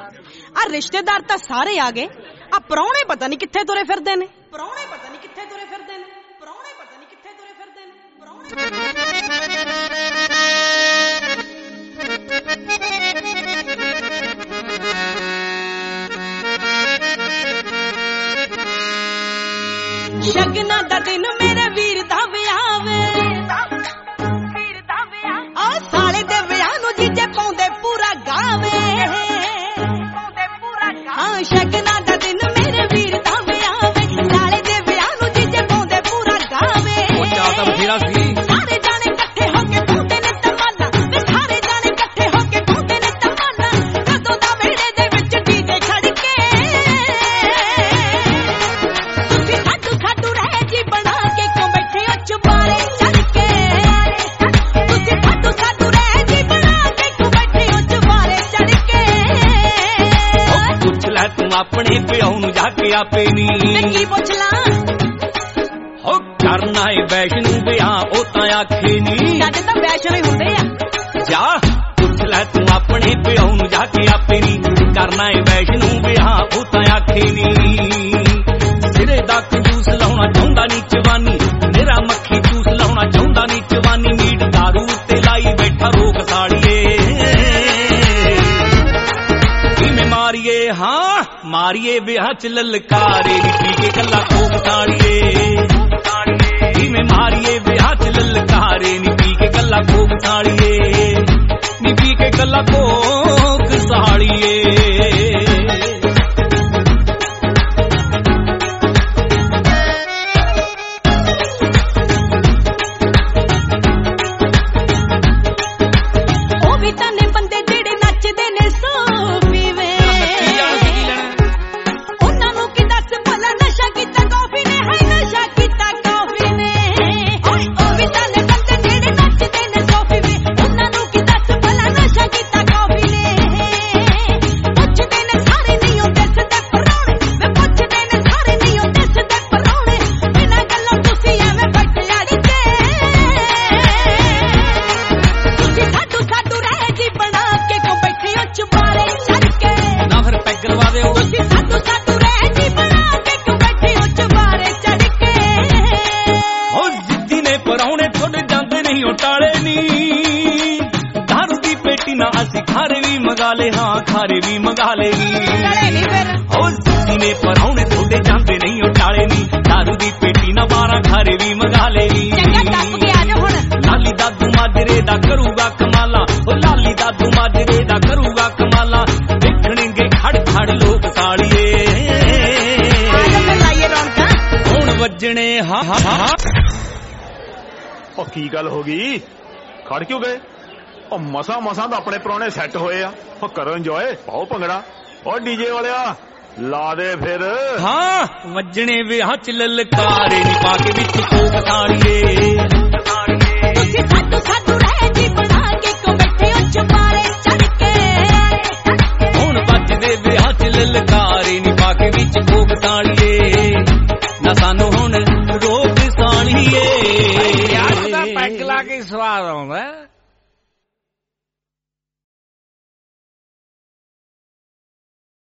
ਆ ਰਿਸ਼ਤੇਦਾਰ ਤਾਂ ਸਾਰੇ ਆ ਗਏ, ਆ ਪ੍ਰਾਹੁਣੇ ਪਤਾ ਨਹੀਂ ਕਿੱਥੇ ਤੁਰੇ ਫਿਰਦੇ ਨੇ। ਪ੍ਰਾਹੁਣੇ ਪਤਾ ਨਹੀਂ ਕਿੱਥੇ ਤੁਰੇ ਫਿਰਦੇ ਨੇ। ਪ੍ਰਾਹੁਣੇ ਪਤਾ ਨਹੀਂ ਕਿੱਥੇ ਤੁਰੇ ਫਿਰਦੇ ਨੇ। ਸ਼ਗਨਾਂ ਦਾ ਦਿਨ ਮੇਰੇ ਵੀਰ ਦਾ ਵਿਆਹ ਵੇ, ਆ ਸਾਲੇ ਦੇ ਵਿਆਹ ਨੂੰ ਜੀਜੇ ਪਾਉਂਦੇ ਪੂਰਾ ਗਾਵੇ। ਹਾਂ ਸ਼ਗਨਾਂ ਦਾ ਦਿਨ ਮੇਰੇ ਵੀਰ ਦਾ ਵਿਆਹ ਵੇ, ਸਾਲੇ ਦੇ ਵਿਆਹ ਨੂੰ ਜੀਜੇ ਪਾਉਂਦੇ ਪੂਰਾ ਗਾਵੇ। ਉਹ ਚਾਹ ਤਾਂ ਬਥੇਰਾ ਸੀ। ਸਾਰੇ ਜਾਣੇ ਇਕੱਠੇ ਹੋ ਕੇ ਪਾਉਂਦੇ ਨੇ ਤਮਾਲਾ, ਤੇ ਸਾਰੇ ਜਾਣੇ ਇਕੱਠੇ ਹੋ ਕੇ ਪਾਉਂਦੇ ਨੇ ਤਮਾਲਾ। ਕਦੋਂ ਦਾ ਵਿਹੜੇ ਦੇ ਵਿੱਚ ਡੀਜੇ ਖੜ ਕੇ ਤੁਸੀਂ ਖਾਟੂ ਖਾਟੂ ਰਹਿ ਜੀ ਬਣਾ ਕੇ ਕਿਉਂ ਬੈਠੇ ਹੋ ਚੁਬਾਰੇ ਚੜ ਕੇ। ਤੁਸੀਂ ਖਾਟੂ ਖਾਟੂ ਰਹਿ ਜੀ ਬਣਾ ਕੇ ਕਿਉਂ ਬੈਠੇ ਹੋ ਚੁਬਾਰੇ ਚੜ ਕੇ। ਪੁੱਛ ਲੈ ਤੂੰ ਆਪਣੇ ਪਿਓ ਨੂੰ ਜਾ ਕੇ ਆਪੇ ਨੀ। ਕੀ ਪੁੱਛ ਲਾਂ? ਹੋ ਕਰਨਾ ਏ ਵੈਸ਼ਨੂੰ ਵਿਆਹ ਉਹ ਤਾਂ ਆਖੇ ਨੀ। ਸਾਡੇ ਤਾਂ ਵੈਸ਼ਨੂੰ ਹੀ ਹੁੰਦੇ ਆ। ਜਾ ਪੁੱਛ ਲੈ ਤੂੰ ਆਪਣੇ ਪਿਓ ਨੂੰ ਜਾ ਕੇ ਆਪੇ ਨੀ। ਕਰਨਾ ਏ ਵੈਸ਼ਨੂੰ ਵਿਆਹ ਉਹ ਤਾਂ ਆਖੇ ਨੀ। ਸਿਰੇ ਦਾ ਕੰਜੂਸ ਲਾਉਣਾ ਚਾਹੁੰਦਾ ਨੀ ਜਵਾਨੀ, ਮੇਰਾ ਮੱਖੀ ਜੂਸ ਲਾਉਣਾ ਚਾਹੁੰਦਾ ਨੀ ਜਵਾਨੀ। ਮੀਟ ਦਾਰੂ ਉੱਤੇ ਲਾਈ ਬੈਠਾ ਰੋਕ ਸਾਲੀਏ। ਕਿਵੇਂ ਮਾਰੀਏ ਹਾਂ ਮਾਰੀਏ ਵਿਆਹ ਚ ਲਲਕਾਰੇ ਨੀ, ਪੀ ਕੇ ਕੱਲਾ ਕੋਕ ਸਾਲੀਏ। ਕਿਵੇਂ ਮਾਰੀਏ ਵਿਆਹ ਚ ਲਲਕਾਰੇ ਨੀ, ਪੀ ਕੇ ਕੱਲਾ ਕੋਕ ਸਾਲੀਏ। ਨੀ ਪੀ ਕੇ ਕੱਲਾ ਕੋਕ ਸਾਲੀਏ। ਉਹ ਵੀ ਤਾਂ ਨੇ ਬੰਦੇ ਜਿਹੜੇ ਨੱਚਦੇ ਨੇ ਸੋਫੀ ਵੇ, ਉਹਨਾਂ ਨੂੰ ਕੀ ਦੱਸ ਭਲਾ ਨਸ਼ਾ ਕੀਤਾ ਕਾਫੀ ਨੇ। ਹਾਏ ਨਸ਼ਾ ਕੀਤਾ ਕਾਫੀ ਨੇ। ਓਏ ਉਹ ਵੀ ਤਾਂ ਨੇ ਬੰਦੇ ਜਿਹੜੇ ਨੱਚਦੇ ਨੇ ਸੋਫੀ ਵੇ, ਉਹਨਾਂ ਨੂੰ ਕੀ ਦੱਸ ਭਲਾ ਨਸ਼ਾ ਕੀਤਾ ਕਾਫੀ ਨੇ। ਪੁੱਛਦੇ ਨੇ ਸਾਰੇ ਨਹੀਂ ਉਹ ਦਿਸਦੇ ਪ੍ਰਾਹੁਣੇ ਵੇ, ਪੁੱਛਦੇ ਨੇ ਸਾਰੇ ਨਹੀਂ ਉਹ ਦਿਸਦੇ ਪ੍ਰਾਹੁਣੇ। ਬਿਨਾਂ ਗੱਲੋਂ ਤੁਸੀਂ ਐਵੇਂ ਬੱਟ ਲੜ ਕੇ ਤੁਸੀਂ ਸਾਡੂ ਸਾਡੂ ਰਹਿ ਜੀ ਬਣਾ ਕੇ ਕਿਉਂ ਬੈਠੇ ਹੋ ਚੁਬਾਰੇ ਛੱਡ ਕੇ। ਨਾ ਫਿਰ ਪੈਗ ਲਵਾ ਦਿਓ। ਤੁਸੀਂ ਸਾਡੂ ਸਾਡੂ ਰਹਿ ਜੀ ਬਣਾ ਕੇ ਕਿਉਂ ਬੈਠੇ ਹੋ ਚੁਬਾਰੇ ਛੱਡ ਕੇ। ਹੋ ਜਿੱਦੀ ਨੇ ਪਰਾਉਣੇ ਤੁਹਾਡੇ ਜਾਂਦੇ ਨਹੀਂ ਉਹ ਟਾਲੇ ਨੀ। ਦਾਰੂ ਦੀ ਪੇਟੀ ਨਾ ਅਸੀਂ ਖਾਰੇ ਵੀ ਮੰਗਾ ਲੇ, ਹਾਂ ਖਾਰੇ ਵੀ ਮੰਗਾ ਲੇ ਨੀ। ਚਲੇ ਨਹੀਂ ਫਿਰ ਹੋ ਜਿੱਦੀ ਨੇ ਪਰਾਉਣੇ ਤੁਹਾਡੇ ਜਾਂਦੇ ਨਹੀਂ ਉਹ ਟਾਲੇ ਨੀ। ਦਾਰੂ ਦੀ ਪੇਟੀ ਨਾ 12 ਖਾਰੇ ਵੀ ਮੰਗਾ ਲੇ ਨੀ। ਚੰਗਾ ਦੱਸ ਕੇ ਆ ਜਾ ਹੁਣ। ਲਾਲੀ ਦਾਦੂ ਮਾਜਰੇ ਦਾ ਕਰੂਗਾ ਕਮਾਲਾ, ਉਹ ਲਾਲੀ ਦਾਦੂ ਮਾਜਰੇ ਦਾ ਕਰੂਗਾ ਕਮਾਲਾ। ਦੇਖਣਗੇ ਖੜ ਖੜ ਲੋਕ ਸਾਲੀਏ। ਆ ਜਾ ਫਿਰ ਲਾਈਏ ਰੌਣਕਾਂ। ਹੁਣ ਵੱਜਣੇ ਹਾਂ ਹਾਂ ਹਾਂ। ਉਹ ਕੀ ਗੱਲ ਹੋ ਗਈ? ਖੜ ਕਿਉਂ ਗਏ? ਉਹ ਮਸਾਂ ਤਾਂ ਆਪਣੇ ਪ੍ਰਾਹੁਣੇ ਸੈੱਟ ਹੋਏ ਆ। ਉਹ ਕਰੋ ਇੰਜੋਏ, ਪਾਓ ਭੰਗੜਾ। ਉਹ ਡੀਜੇ ਵਾਲਿਆ ਲਾ ਦੇ ਫਿਰ। ਹਾਂ ਵੱਜਣੇ ਵਿਆਹ ਚ ਲਲਕਾਰੇ ਨੀ, ਪਾ ਕੇ ਵਿੱਚ ਕੋਕ ਸਾਲੀਏ। ਤੁਸੀਂ ਸਾਡੂ ਸਾਡੂ ਰਹਿ ਜੀ ਬਣਾ ਕੇ ਕਿਉਂ ਬੈਠੇ ਹੋ ਚੁਬਾਰੇ ਛੱਡ ਕੇ। ਹੁਣ ਵੱਜਦੇ ਵਿਆਹ ਚ ਲਲਕਾਰੇ ਨੀ, ਪਾ ਕੇ ਵਿੱਚ ਕੋਕ ਸਾਲੀਏ। ਨਾ ਸਾਨੂੰ ਹੁਣ ਰੋਕ ਸਾਲੀਏ। ਯਾਰ ਦਾ ਪੈਗ ਲਾ ਕੇ ਸਵਾਦ ਆਉਂਦਾ।